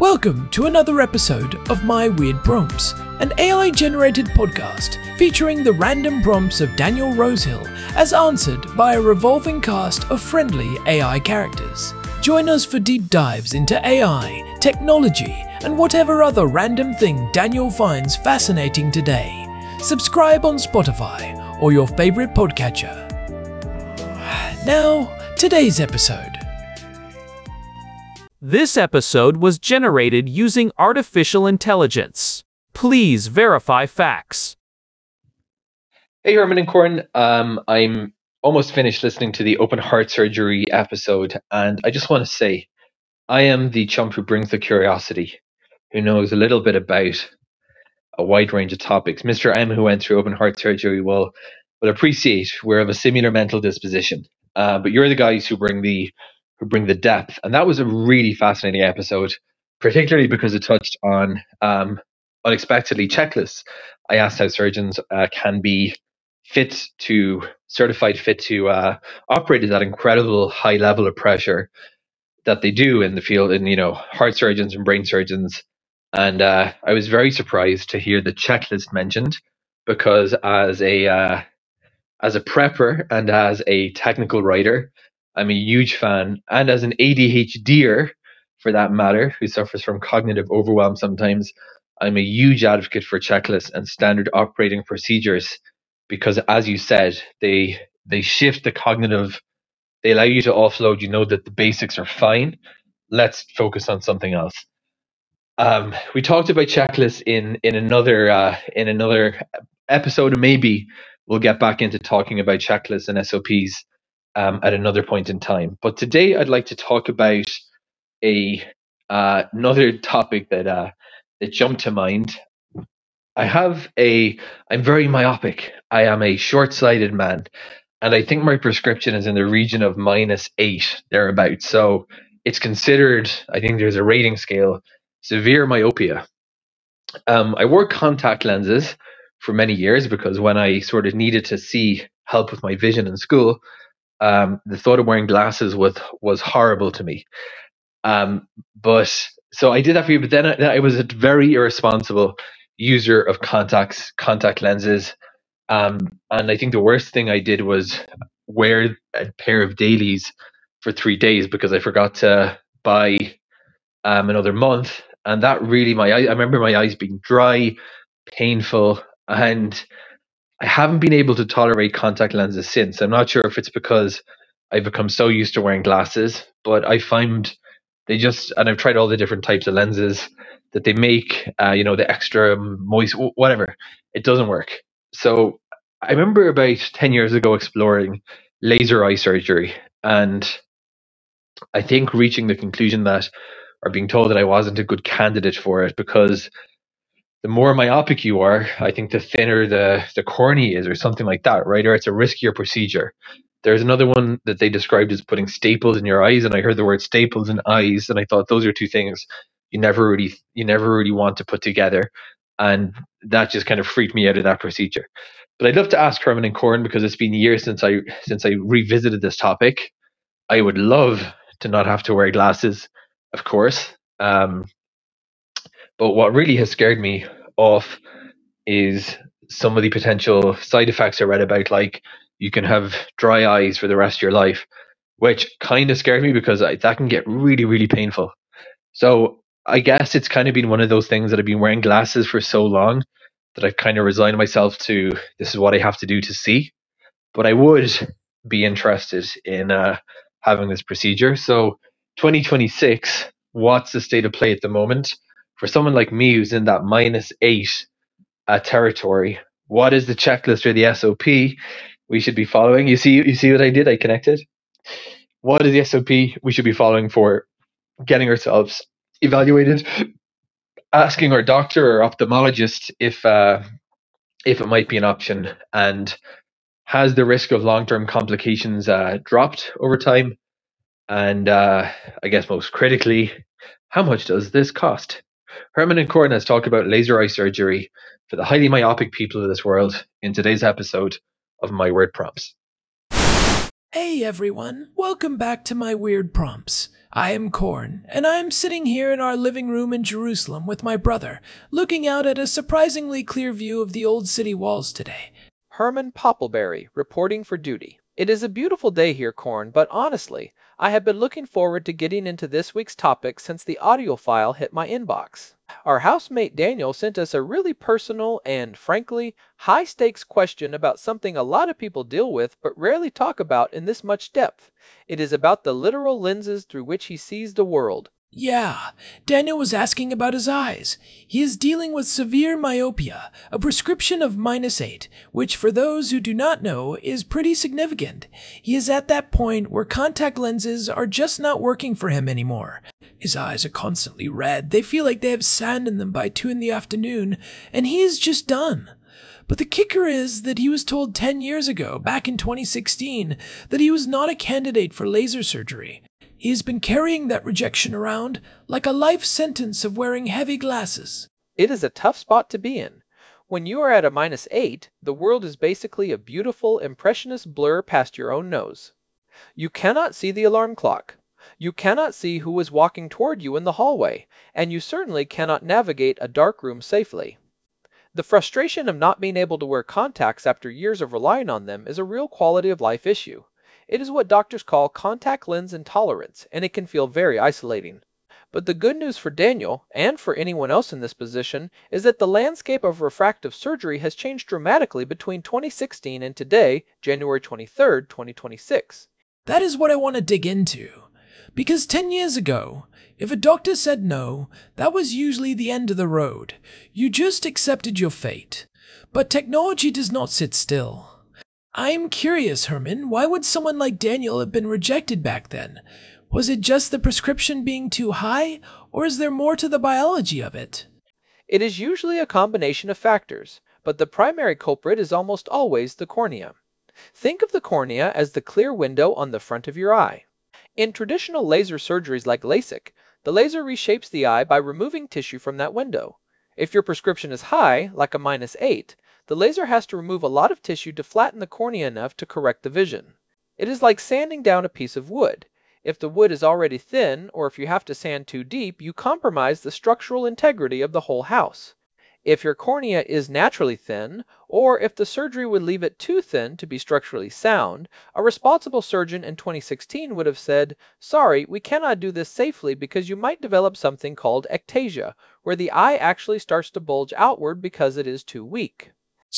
Welcome to another episode of My Weird Prompts, an AI-generated podcast featuring the random prompts of Daniel Rosehill as answered by a revolving cast of friendly AI characters. Join us for deep dives into AI, technology, and whatever other random thing Daniel finds fascinating today. Subscribe on Spotify or your favorite podcatcher. Now, today's episode. This episode was generated using artificial intelligence. Please verify facts. Hey, Herman and Corin. I'm almost finished listening to the open heart surgery episode, and I just want to say, I am the chump who brings the curiosity, who knows a little bit about a wide range of topics. Mr. M, who went through open heart surgery, will appreciate we're of a similar mental disposition. But you're the guys who bring the depth, and that was a really fascinating episode, particularly because it touched on unexpectedly checklists. I asked how surgeons can be certified fit to operate at that incredible high level of pressure that they do in the field, in heart surgeons and brain surgeons. And I was very surprised to hear the checklist mentioned, because as a prepper and as a technical writer, I'm a huge fan, and as an ADHDer, for that matter, who suffers from cognitive overwhelm sometimes, I'm a huge advocate for checklists and standard operating procedures, because, as you said, they shift the cognitive. They allow you to offload. You know that the basics are fine. Let's focus on something else. We talked about checklists in another episode, and maybe we'll get back into talking about checklists and SOPs at another point in time. But today I'd like to talk about another topic that jumped to mind. I'm very myopic. I am a short-sighted man, and I think my prescription is in the region of -8, thereabouts. So it's considered, I think there's a rating scale, severe myopia. I wore contact lenses for many years because when I sort of needed to see help with my vision in school, the thought of wearing glasses was horrible to me. But so I did that for you. But then I was a very irresponsible user of contact lenses. And I think the worst thing I did was wear a pair of dailies for 3 days because I forgot to buy another month. And that really, I remember my eyes being dry, painful, and I haven't been able to tolerate contact lenses since. I'm not sure if it's because I've become so used to wearing glasses, but I find and I've tried all the different types of lenses that they make, the extra moist, whatever. It doesn't work. So I remember about 10 years ago exploring laser eye surgery, and I think reaching the conclusion that, or being told that I wasn't a good candidate for it, because the more myopic you are, I think the thinner the cornea is, or something like that, right? Or it's a riskier procedure. There's another one that they described as putting staples in your eyes, and I heard the word staples and eyes, and I thought those are two things you never really want to put together, and that just kind of freaked me out of that procedure. But I'd love to ask Herman and Corin, because it's been years since I revisited this topic. I would love to not have to wear glasses, of course. But what really has scared me off is some of the potential side effects I read about, like you can have dry eyes for the rest of your life, which kind of scared me because that can get really, really painful. So I guess it's kind of been one of those things that I've been wearing glasses for so long that I've kind of resigned myself to, this is what I have to do to see. But I would be interested in having this procedure. So 2026, what's the state of play at the moment? For someone like me who's in that -8 territory, what is the checklist or the SOP we should be following? You see what I did? I connected. What is the SOP we should be following for getting ourselves evaluated, asking our doctor or ophthalmologist if it might be an option, and has the risk of long-term complications dropped over time? And I guess most critically, how much does this cost? Herman and Corin has talked about laser eye surgery for the highly myopic people of this world in today's episode of My Weird Prompts. Hey everyone, welcome back to My Weird Prompts. I am Korn, and I am sitting here in our living room in Jerusalem with my brother, looking out at a surprisingly clear view of the old city walls today. Herman Poppleberry, reporting for duty. It is a beautiful day here, Korn, but honestly, I have been looking forward to getting into this week's topic since the audio file hit my inbox. Our housemate Daniel sent us a really personal and, frankly, high-stakes question about something a lot of people deal with but rarely talk about in this much depth. It is about the literal lenses through which he sees the world. Yeah, Daniel was asking about his eyes. He is dealing with severe myopia, a prescription of -8, which for those who do not know is pretty significant. He is at that point where contact lenses are just not working for him anymore. His eyes are constantly red, they feel like they have sand in them by 2 in the afternoon, and he is just done. But the kicker is that he was told 10 years ago, back in 2016, that he was not a candidate for laser surgery. He has been carrying that rejection around like a life sentence of wearing heavy glasses. It is a tough spot to be in. When you are at a -8, the world is basically a beautiful, impressionist blur past your own nose. You cannot see the alarm clock. You cannot see who is walking toward you in the hallway, and you certainly cannot navigate a dark room safely. The frustration of not being able to wear contacts after years of relying on them is a real quality of life issue. It is what doctors call contact lens intolerance, and it can feel very isolating. But the good news for Daniel, and for anyone else in this position, is that the landscape of refractive surgery has changed dramatically between 2016 and today, January 23rd, 2026. That is what I want to dig into. Because 10 years ago, if a doctor said no, that was usually the end of the road. You just accepted your fate. But technology does not sit still. I'm curious, Herman, why would someone like Daniel have been rejected back then? Was it just the prescription being too high, or is there more to the biology of it? It is usually a combination of factors, but the primary culprit is almost always the cornea. Think of the cornea as the clear window on the front of your eye. In traditional laser surgeries like LASIK, the laser reshapes the eye by removing tissue from that window. If your prescription is high, like a -8, the laser has to remove a lot of tissue to flatten the cornea enough to correct the vision. It is like sanding down a piece of wood. If the wood is already thin, or if you have to sand too deep, you compromise the structural integrity of the whole house. If your cornea is naturally thin, or if the surgery would leave it too thin to be structurally sound, a responsible surgeon in 2016 would have said, "Sorry, we cannot do this safely because you might develop something called ectasia, where the eye actually starts to bulge outward because it is too weak."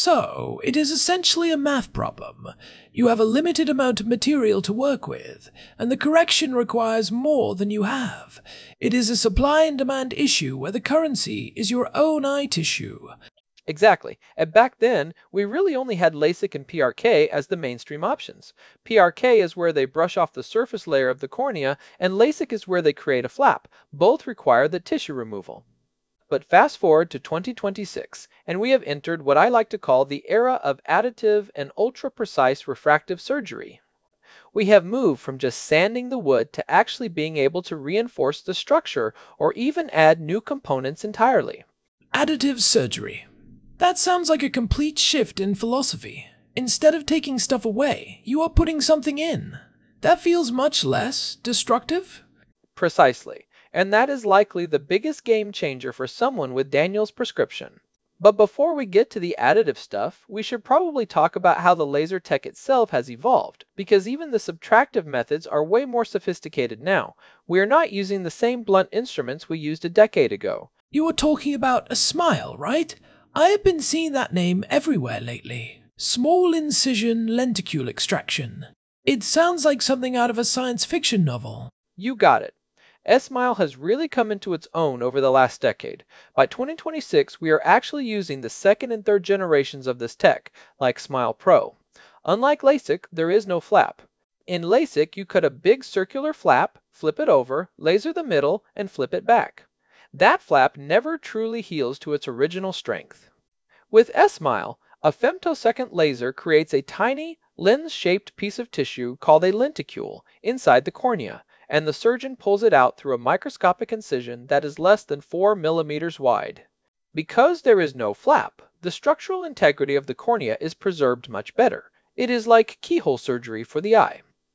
So, it is essentially a math problem. You have a limited amount of material to work with, and the correction requires more than you have. It is a supply and demand issue where the currency is your own eye tissue. Exactly. And back then, we really only had LASIK and PRK as the mainstream options. PRK is where they brush off the surface layer of the cornea, and LASIK is where they create a flap. Both require the tissue removal. But fast forward to 2026, and we have entered what I like to call the era of additive and ultra-precise refractive surgery. We have moved from just sanding the wood to actually being able to reinforce the structure or even add new components entirely. Additive surgery. That sounds like a complete shift in philosophy. Instead of taking stuff away, you are putting something in. That feels much less destructive. Precisely. And that is likely the biggest game changer for someone with Daniel's prescription. But before we get to the additive stuff, we should probably talk about how the laser tech itself has evolved, because even the subtractive methods are way more sophisticated now. We are not using the same blunt instruments we used a decade ago. You were talking about a SMILE, right? I have been seeing that name everywhere lately. Small incision lenticule extraction. It sounds like something out of a science fiction novel. You got it. SMILE has really come into its own over the last decade. By 2026, we are actually using the second and third generations of this tech, like SMILE Pro. Unlike LASIK, there is no flap. In LASIK, you cut a big circular flap, flip it over, laser the middle, and flip it back. That flap never truly heals to its original strength. With SMILE, a femtosecond laser creates a tiny, lens-shaped piece of tissue called a lenticule inside the cornea, and the surgeon pulls it out through a microscopic incision that is less than 4 millimeters wide. Because there is no flap, the structural integrity of the cornea is preserved much better. It is like keyhole surgery for the eye.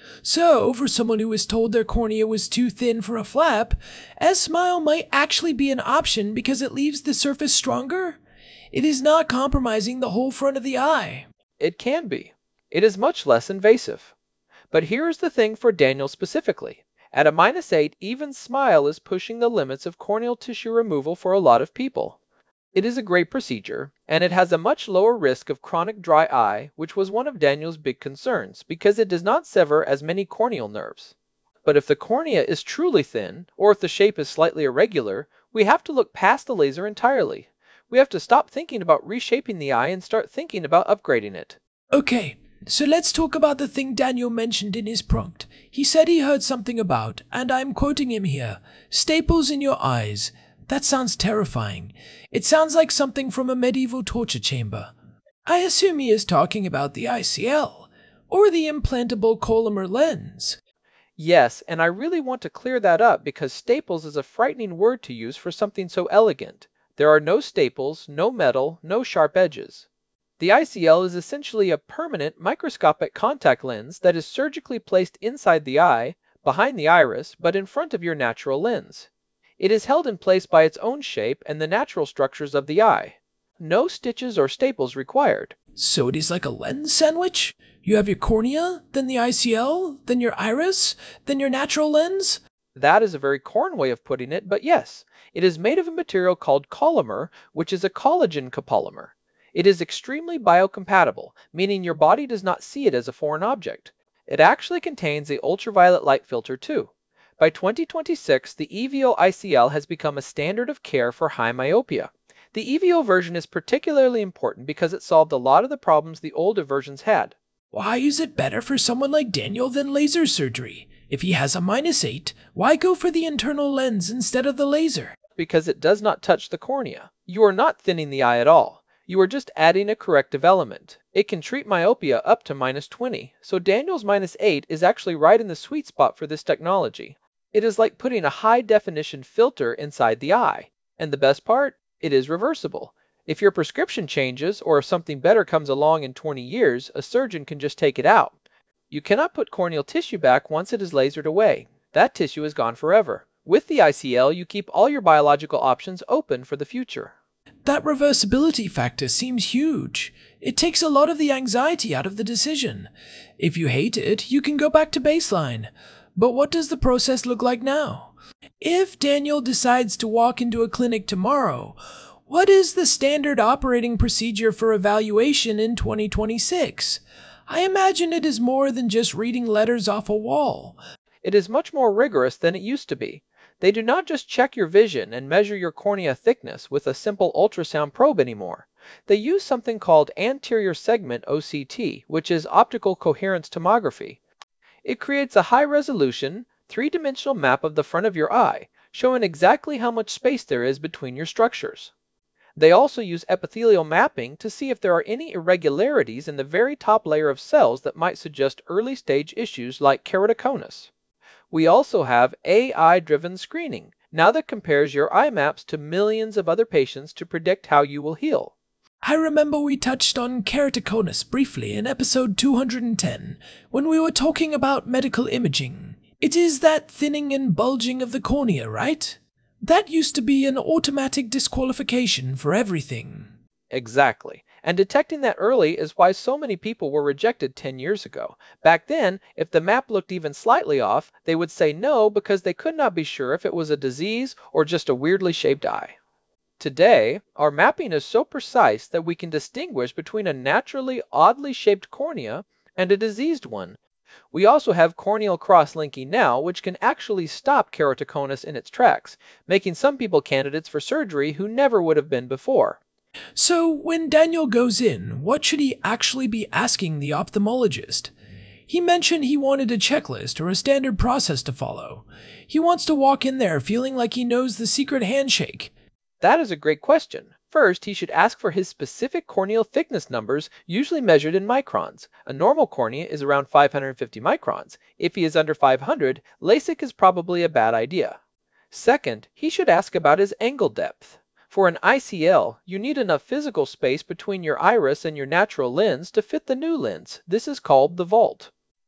So, for someone who was told their cornea was too thin for a flap, S-Smile might actually be an option because it leaves the surface stronger. It is not compromising the whole front of the eye. It can be. It is much less invasive. But here is the thing for Daniel specifically. At a -8, even SMILE is pushing the limits of corneal tissue removal for a lot of people. It is a great procedure, and it has a much lower risk of chronic dry eye, which was one of Daniel's big concerns, because it does not sever as many corneal nerves. But if the cornea is truly thin, or if the shape is slightly irregular, we have to look past the laser entirely. We have to stop thinking about reshaping the eye and start thinking about upgrading it. Okay, so let's talk about the thing Daniel mentioned in his prompt. He said he heard something about, and I'm quoting him here, staples in your eyes. That sounds terrifying. It sounds like something from a medieval torture chamber. I assume he is talking about the ICL, or the implantable Collamer lens. Yes, and I really want to clear that up because staples is a frightening word to use for something so elegant. There are no staples, no metal, no sharp edges. The ICL is essentially a permanent microscopic contact lens that is surgically placed inside the eye, behind the iris, but in front of your natural lens. It is held in place by its own shape and the natural structures of the eye. No stitches or staples required. So it is like a lens sandwich? You have your cornea, then the ICL, then your iris, then your natural lens? That is a very corn way of putting it, but yes, it is made of a material called Collamer, which is a collagen copolymer. It is extremely biocompatible, meaning your body does not see it as a foreign object. It actually contains a ultraviolet light filter too. By 2026, the EVO ICL has become a standard of care for high myopia. The EVO version is particularly important because it solved a lot of the problems the older versions had. Why is it better for someone like Daniel than laser surgery? If he has a -8, why go for the internal lens instead of the laser? Because it does not touch the cornea. You are not thinning the eye at all. You are just adding a corrective element. It can treat myopia up to -20, so Daniel's -8 is actually right in the sweet spot for this technology. It is like putting a high-definition filter inside the eye. And the best part? It is reversible. If your prescription changes, or if something better comes along in 20 years, a surgeon can just take it out. You cannot put corneal tissue back once it is lasered away. That tissue is gone forever. With the ICL, you keep all your biological options open for the future. That reversibility factor seems huge. It takes a lot of the anxiety out of the decision. If you hate it, you can go back to baseline. But what does the process look like now? If Daniel decides to walk into a clinic tomorrow, what is the standard operating procedure for evaluation in 2026? I imagine it is more than just reading letters off a wall. It is much more rigorous than it used to be. They do not just check your vision and measure your cornea thickness with a simple ultrasound probe anymore. They use something called anterior segment OCT, which is optical coherence tomography. It creates a high-resolution, three-dimensional map of the front of your eye, showing exactly how much space there is between your structures. They also use epithelial mapping to see if there are any irregularities in the very top layer of cells that might suggest early-stage issues like keratoconus. We also have AI-driven screening, now that compares your eye maps to millions of other patients to predict how you will heal. I remember we touched on keratoconus briefly in episode 210, when we were talking about medical imaging. It is that thinning and bulging of the cornea, right? That used to be an automatic disqualification for everything. Exactly. And detecting that early is why so many people were rejected 10 years ago. Back then, if the map looked even slightly off, they would say no because they could not be sure if it was a disease or just a weirdly shaped eye. Today, our mapping is so precise that we can distinguish between a naturally oddly shaped cornea and a diseased one. We also have corneal cross-linking now, which can actually stop keratoconus in its tracks, making some people candidates for surgery who never would have been before. So, when Daniel goes in, what should he actually be asking the ophthalmologist? He mentioned he wanted a checklist or a standard process to follow. He wants to walk in there feeling like he knows the secret handshake. That is a great question. First, he should ask for his specific corneal thickness numbers, usually measured in microns. A normal cornea is around 550 microns. If he is under 500, LASIK is probably a bad idea. Second, he should ask about his angle depth. For an ICL, you need enough physical space between your iris and your natural lens to fit the new lens. This is called the vault.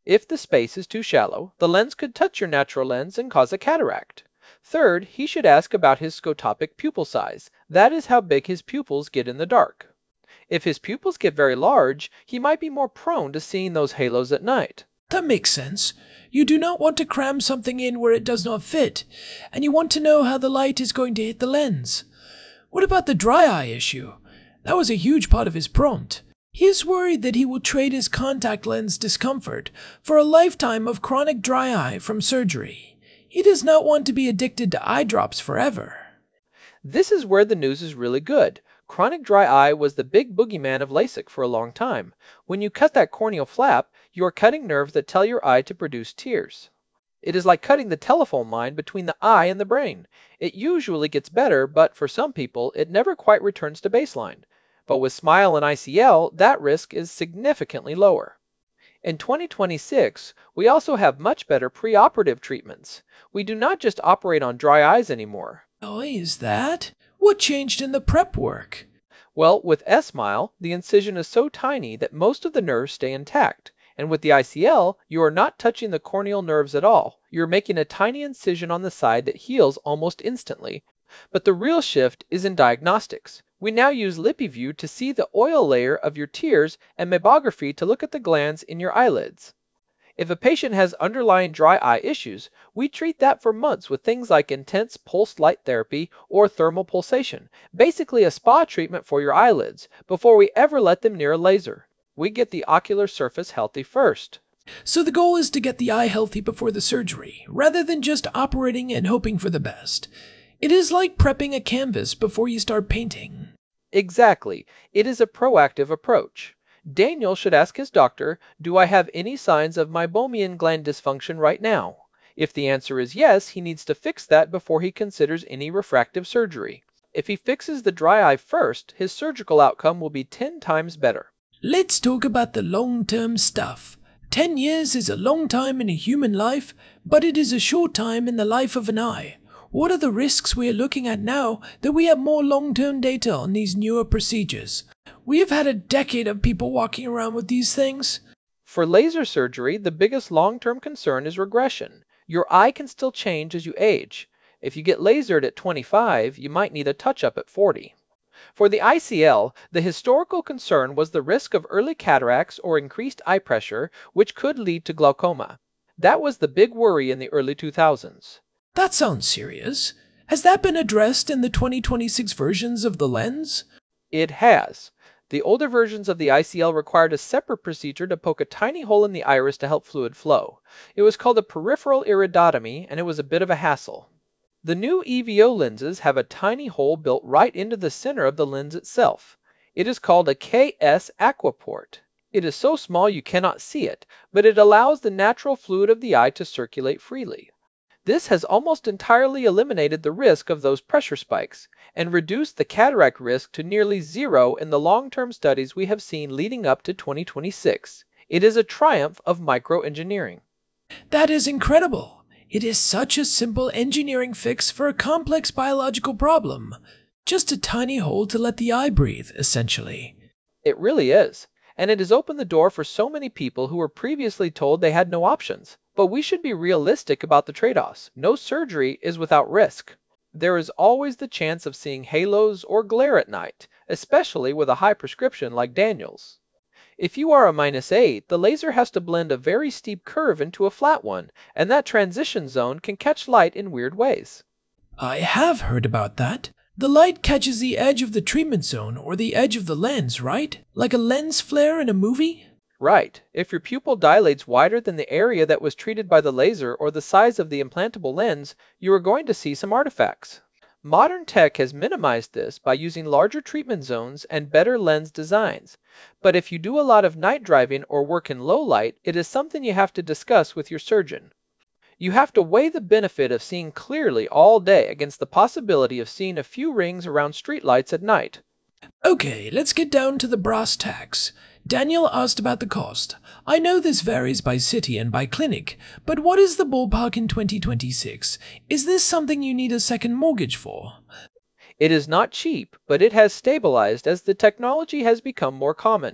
If the space is too shallow, the lens could touch your natural lens and cause a cataract. Third, he should ask about his scotopic pupil size. That is how big his pupils get in the dark. If his pupils get very large, he might be more prone to seeing those halos at night. That makes sense. You do not want to cram something in where it does not fit, and you want to know how the light is going to hit the lens. What about the dry eye issue? That was a huge part of his prompt. He is worried that he will trade his contact lens discomfort for a lifetime of chronic dry eye from surgery. He does not want to be addicted to eye drops forever. This is where the news is really good. Chronic dry eye was the big boogeyman of LASIK for a long time. When you cut that corneal flap, you are cutting nerves that tell your eye to produce tears. It is like cutting the telephone line between the eye and the brain. It usually gets better, but for some people, it never quite returns to baseline. But with SMILE and ICL, that risk is significantly lower. In 2026, we also have much better preoperative treatments. We do not just operate on dry eyes anymore. Oh, is that? What changed in the prep work? Well, with SMILE, the incision is so tiny that most of the nerves stay intact. And with the ICL, you are not touching the corneal nerves at all. You're making a tiny incision on the side that heals almost instantly. But the real shift is in diagnostics. We now use LipiView to see the oil layer of your tears and mammography to look at the glands in your eyelids. If a patient has underlying dry eye issues, we treat that for months with things like intense pulsed light therapy or thermal pulsation, basically a spa treatment for your eyelids, before we ever let them near a laser. We get the ocular surface healthy first. So the goal is to get the eye healthy before the surgery, rather than just operating and hoping for the best. It is like prepping a canvas before you start painting. Exactly. It is a proactive approach. Daniel should ask his doctor, do I have any signs of meibomian gland dysfunction right now? If the answer is yes, he needs to fix that before he considers any refractive surgery. If he fixes the dry eye first, his surgical outcome will be 10 times better. Let's talk about the long-term stuff. 10 years is a long time in a human life, but it is a short time in the life of an eye. What are the risks we are looking at now that we have more long-term data on these newer procedures? We have had a decade of people walking around with these things. For laser surgery, the biggest long-term concern is regression. Your eye can still change as you age. If you get lasered at 25, you might need a touch-up at 40. For the ICL, the historical concern was the risk of early cataracts or increased eye pressure, which could lead to glaucoma. That was the big worry in the early 2000s. That sounds serious. Has that been addressed in the 2026 versions of the lens? It has. The older versions of the ICL required a separate procedure to poke a tiny hole in the iris to help fluid flow. It was called a peripheral iridotomy, and it was a bit of a hassle. The new EVO lenses have a tiny hole built right into the center of the lens itself. It is called a KS Aquaport. It is so small you cannot see it, but it allows the natural fluid of the eye to circulate freely. This has almost entirely eliminated the risk of those pressure spikes and reduced the cataract risk to nearly zero in the long-term studies we have seen leading up to 2026. It is a triumph of microengineering. That is incredible. It is such a simple engineering fix for a complex biological problem. Just a tiny hole to let the eye breathe, essentially. It really is. And it has opened the door for so many people who were previously told they had no options. But we should be realistic about the trade-offs. No surgery is without risk. There is always the chance of seeing halos or glare at night, especially with a high prescription like Daniel's. If you are a -8, the laser has to blend a very steep curve into a flat one, and that transition zone can catch light in weird ways. I have heard about that. The light catches the edge of the treatment zone or the edge of the lens, right? Like a lens flare in a movie? Right. If your pupil dilates wider than the area that was treated by the laser or the size of the implantable lens, you are going to see some artifacts. Modern tech has minimized this by using larger treatment zones and better lens designs. But if you do a lot of night driving or work in low light, it is something you have to discuss with your surgeon. You have to weigh the benefit of seeing clearly all day against the possibility of seeing a few rings around streetlights at night. Okay, let's get down to the brass tacks. Daniel asked about the cost. I know this varies by city and by clinic, but what is the ballpark in 2026? Is this something you need a second mortgage for? It is not cheap, but it has stabilized as the technology has become more common.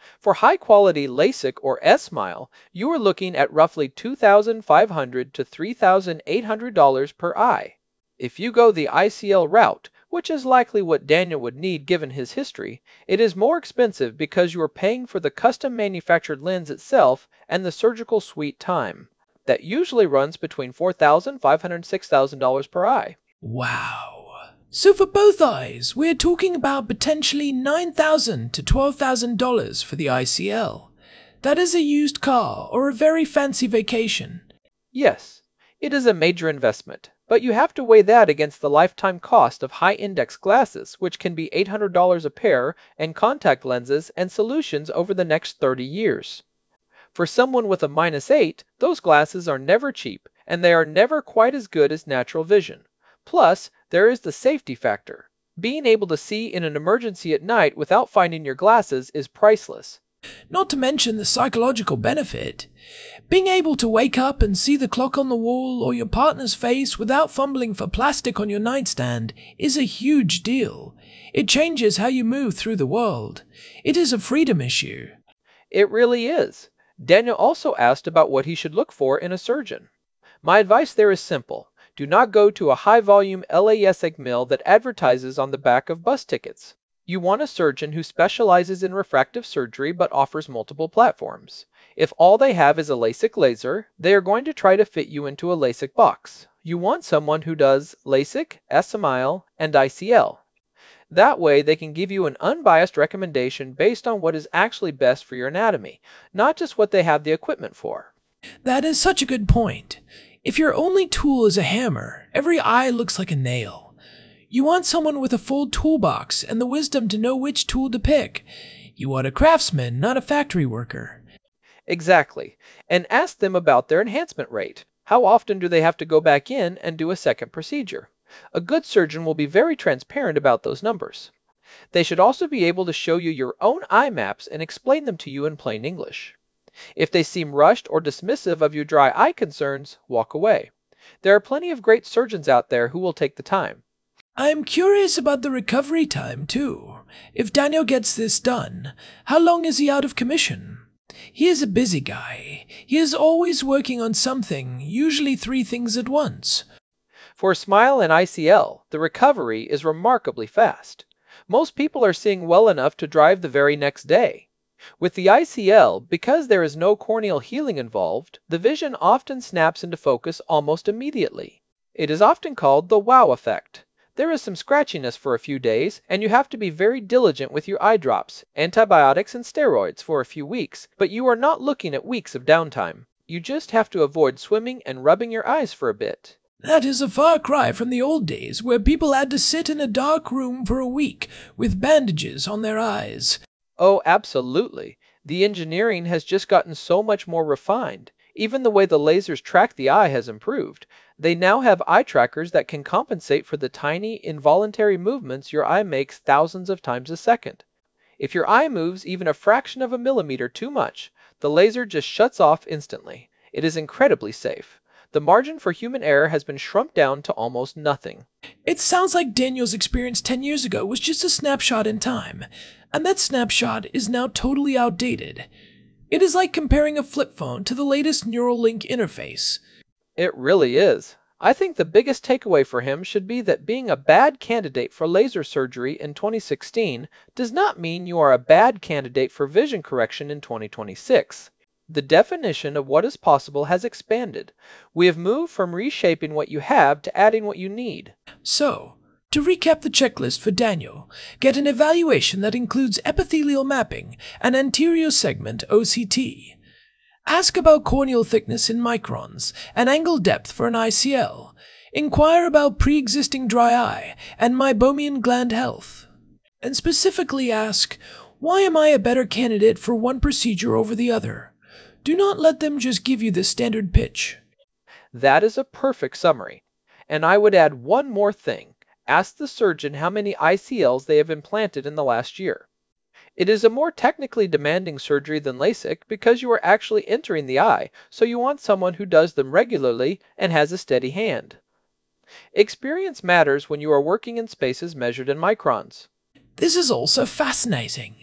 For high-quality LASIK or S-Smile, you are looking at roughly $2,500 to $3,800 per eye. If you go the ICL route, which is likely what Daniel would need given his history, it is more expensive because you are paying for the custom manufactured lens itself and the surgical suite time. That usually runs between $4,500 and $6,000 per eye. Wow. So for both eyes, we're talking about potentially $9,000 to $12,000 for the ICL. That is a used car or a very fancy vacation. Yes, it is a major investment, but you have to weigh that against the lifetime cost of high-index glasses, which can be $800 a pair, and contact lenses and solutions over the next 30 years. For someone with a -8, those glasses are never cheap, and they are never quite as good as natural vision. Plus, there is the safety factor. Being able to see in an emergency at night without finding your glasses is priceless. Not to mention the psychological benefit. Being able to wake up and see the clock on the wall or your partner's face without fumbling for plastic on your nightstand is a huge deal. It changes how you move through the world. It is a freedom issue. It really is. Daniel also asked about what he should look for in a surgeon. My advice there is simple. Do not go to a high-volume LASIK mill that advertises on the back of bus tickets. You want a surgeon who specializes in refractive surgery but offers multiple platforms. If all they have is a LASIK laser, they are going to try to fit you into a LASIK box. You want someone who does LASIK, S-Smile, and ICL. That way, they can give you an unbiased recommendation based on what is actually best for your anatomy, not just what they have the equipment for. That is such a good point. If your only tool is a hammer, every eye looks like a nail. You want someone with a full toolbox and the wisdom to know which tool to pick. You want a craftsman, not a factory worker. Exactly. And ask them about their enhancement rate. How often do they have to go back in and do a second procedure? A good surgeon will be very transparent about those numbers. They should also be able to show you your own eye maps and explain them to you in plain English. If they seem rushed or dismissive of your dry eye concerns, walk away. There are plenty of great surgeons out there who will take the time. I'm curious about the recovery time, too. If Daniel gets this done, how long is he out of commission? He is a busy guy. He is always working on something, usually 3 things at once. For SMILE and ICL, the recovery is remarkably fast. Most people are seeing well enough to drive the very next day. With the ICL, because there is no corneal healing involved, the vision often snaps into focus almost immediately. It is often called the wow effect. There is some scratchiness for a few days, and you have to be very diligent with your eye drops, antibiotics, and steroids for a few weeks, but you are not looking at weeks of downtime. You just have to avoid swimming and rubbing your eyes for a bit. That is a far cry from the old days where people had to sit in a dark room for a week with bandages on their eyes. Oh, absolutely. The engineering has just gotten so much more refined. Even the way the lasers track the eye has improved. They now have eye trackers that can compensate for the tiny, involuntary movements your eye makes thousands of times a second. If your eye moves even a fraction of a millimeter too much, the laser just shuts off instantly. It is incredibly safe. The margin for human error has been shrunk down to almost nothing. It sounds like Daniel's experience 10 years ago was just a snapshot in time, and that snapshot is now totally outdated. It is like comparing a flip phone to the latest Neuralink interface. It really is. I think the biggest takeaway for him should be that being a bad candidate for laser surgery in 2016 does not mean you are a bad candidate for vision correction in 2026. The definition of what is possible has expanded. We have moved from reshaping what you have to adding what you need. So, to recap the checklist for Daniel, get an evaluation that includes epithelial mapping and anterior segment OCT. Ask about corneal thickness in microns and angle depth for an ICL. Inquire about pre-existing dry eye and meibomian gland health. And specifically ask, why am I a better candidate for one procedure over the other? Do not let them just give you the standard pitch. That is a perfect summary. And I would add one more thing. Ask the surgeon how many ICLs they have implanted in the last year. It is a more technically demanding surgery than LASIK because you are actually entering the eye, so you want someone who does them regularly and has a steady hand. Experience matters when you are working in spaces measured in microns. This is also fascinating.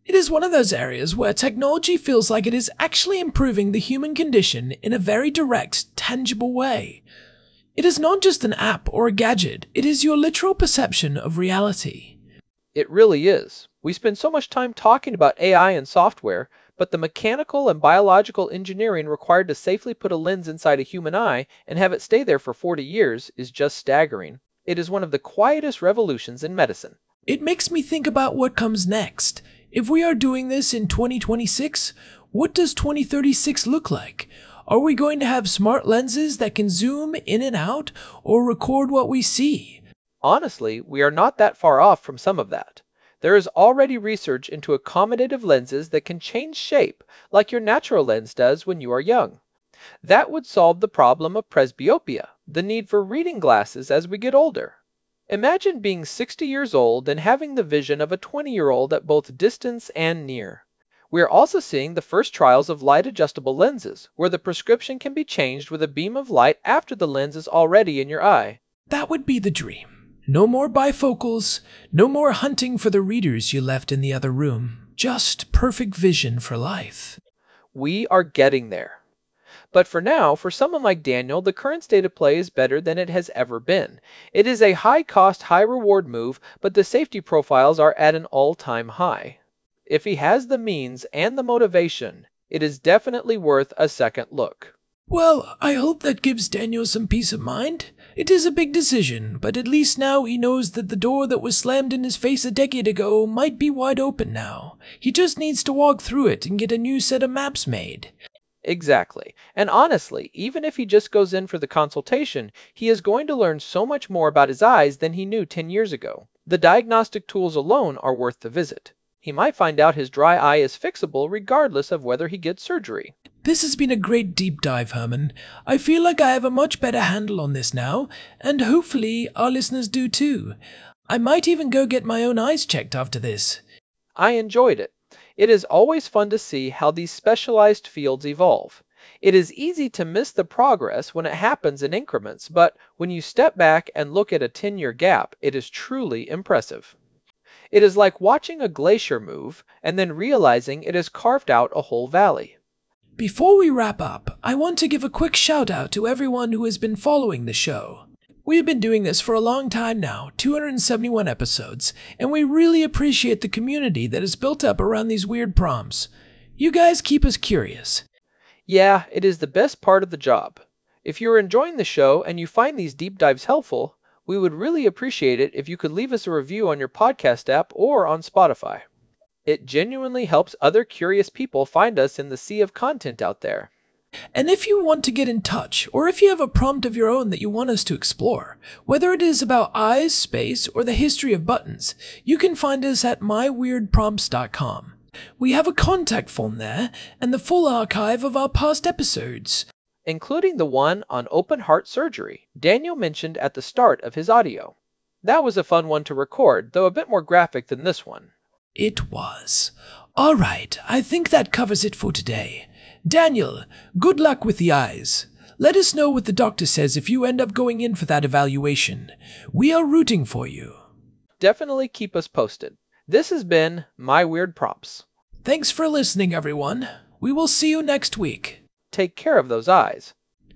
It is one of those areas where technology feels like it is actually improving the human condition in a very direct, tangible way. It is not just an app or a gadget, it is your literal perception of reality. It really is. We spend so much time talking about AI and software, but the mechanical and biological engineering required to safely put a lens inside a human eye and have it stay there for 40 years is just staggering. It is one of the quietest revolutions in medicine. It makes me think about what comes next. If we are doing this in 2026, what does 2036 look like? Are we going to have smart lenses that can zoom in and out or record what we see? Honestly, we are not that far off from some of that. There is already research into accommodative lenses that can change shape like your natural lens does when you are young. That would solve the problem of presbyopia, the need for reading glasses as we get older. Imagine being 60 years old and having the vision of a 20-year-old at both distance and near. We are also seeing the first trials of light-adjustable lenses, where the prescription can be changed with a beam of light after the lens is already in your eye. That would be the dream. No more bifocals, no more hunting for the readers you left in the other room. Just perfect vision for life. We are getting there. But for now, for someone like Daniel, the current state of play is better than it has ever been. It is a high-cost, high-reward move, but the safety profiles are at an all-time high. If he has the means and the motivation, it is definitely worth a second look. Well, I hope that gives Daniel some peace of mind. It is a big decision, but at least now he knows that the door that was slammed in his face a decade ago might be wide open now. He just needs to walk through it and get a new set of maps made. Exactly. And honestly, even if he just goes in for the consultation, he is going to learn so much more about his eyes than he knew 10 years ago. The diagnostic tools alone are worth the visit. He might find out his dry eye is fixable regardless of whether he gets surgery. This has been a great deep dive, Herman. I feel like I have a much better handle on this now, and hopefully our listeners do too. I might even go get my own eyes checked after this. I enjoyed it. It is always fun to see how these specialized fields evolve. It is easy to miss the progress when it happens in increments, but when you step back and look at a 10-year gap, it is truly impressive. It is like watching a glacier move and then realizing it has carved out a whole valley. Before we wrap up, I want to give a quick shout out to everyone who has been following the show. We have been doing this for a long time now, 271 episodes, and we really appreciate the community that is built up around these weird prompts. You guys keep us curious. Yeah, it is the best part of the job. If you're enjoying the show and you find these deep dives helpful, we would really appreciate it if you could leave us a review on your podcast app or on Spotify. It genuinely helps other curious people find us in the sea of content out there. And if you want to get in touch, or if you have a prompt of your own that you want us to explore, whether it is about eyes, space, or the history of buttons, you can find us at myweirdprompts.com. We have a contact form there, and the full archive of our past episodes, including the one on open heart surgery Daniel mentioned at the start of his audio. That was a fun one to record, though a bit more graphic than this one. It was. All right, I think that covers it for today. Daniel, good luck with the eyes. Let us know what the doctor says if you end up going in for that evaluation. We are rooting for you. Definitely keep us posted. This has been My Weird Prompts. Thanks for listening, everyone. We will see you next week. Take care of those eyes.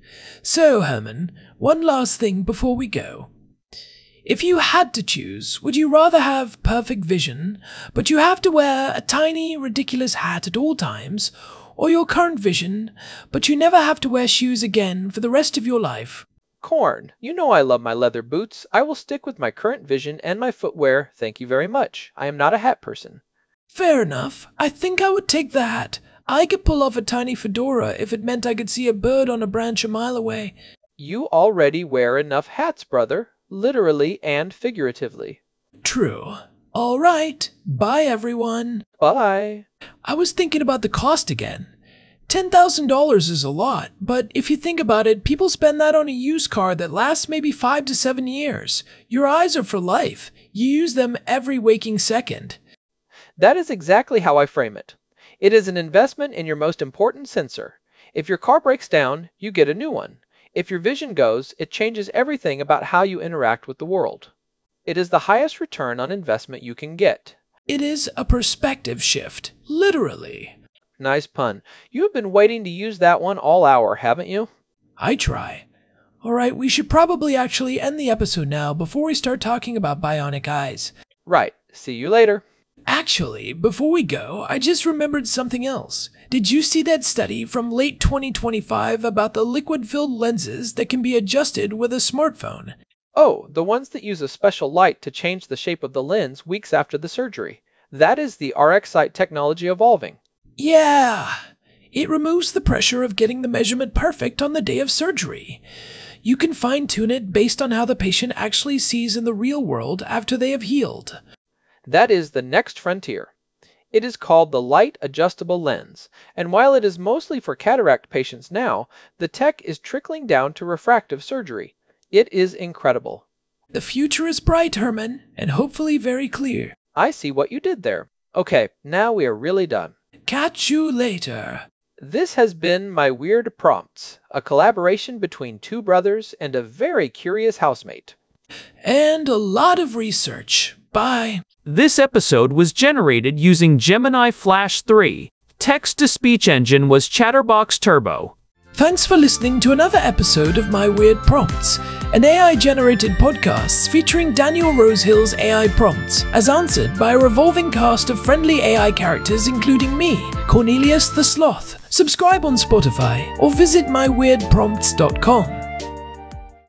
So, Herman, one last thing before we go. If you had to choose, would you rather have perfect vision, but you have to wear a tiny, ridiculous hat at all times, or your current vision, but you never have to wear shoes again for the rest of your life? Corn, you know I love my leather boots. I will stick with my current vision and my footwear, thank you very much. I am not a hat person. Fair enough. I think I would take the hat. I could pull off a tiny fedora if it meant I could see a bird on a branch a mile away. You already wear enough hats, brother, literally and figuratively. True. All right. Bye, everyone. Bye. I was thinking about the cost again. $10,000 is a lot, but if you think about it, people spend that on a used car that lasts maybe 5 to 7 years. Your eyes are for life. You use them every waking second. That is exactly how I frame it. It is an investment in your most important sensor. If your car breaks down, you get a new one. If your vision goes, it changes everything about how you interact with the world. It is the highest return on investment you can get. It is a perspective shift, literally. Nice pun. You have been waiting to use that one all hour, haven't you? I try. Alright, we should probably actually end the episode now before we start talking about bionic eyes. Right. See you later. Actually, before we go, I just remembered something else. Did you see that study from late 2025 about the liquid-filled lenses that can be adjusted with a smartphone? Oh, the ones that use a special light to change the shape of the lens weeks after the surgery. That is the RxSight technology evolving. Yeah! It removes the pressure of getting the measurement perfect on the day of surgery. You can fine-tune it based on how the patient actually sees in the real world after they have healed. That is the next frontier. It is called the Light Adjustable Lens, and while it is mostly for cataract patients now, the tech is trickling down to refractive surgery. It is incredible. The future is bright, Herman, and hopefully very clear. I see what you did there. Okay, now we are really done. Catch you later. This has been My Weird Prompts, a collaboration between two brothers and a very curious housemate. And a lot of research. Bye. This episode was generated using Gemini Flash 3. Text-to-speech engine was Chatterbox Turbo. Thanks for listening to another episode of My Weird Prompts, an AI-generated podcast featuring Daniel Rosehill's AI prompts, as answered by a revolving cast of friendly AI characters including me, Cornelius the Sloth. Subscribe on Spotify or visit myweirdprompts.com.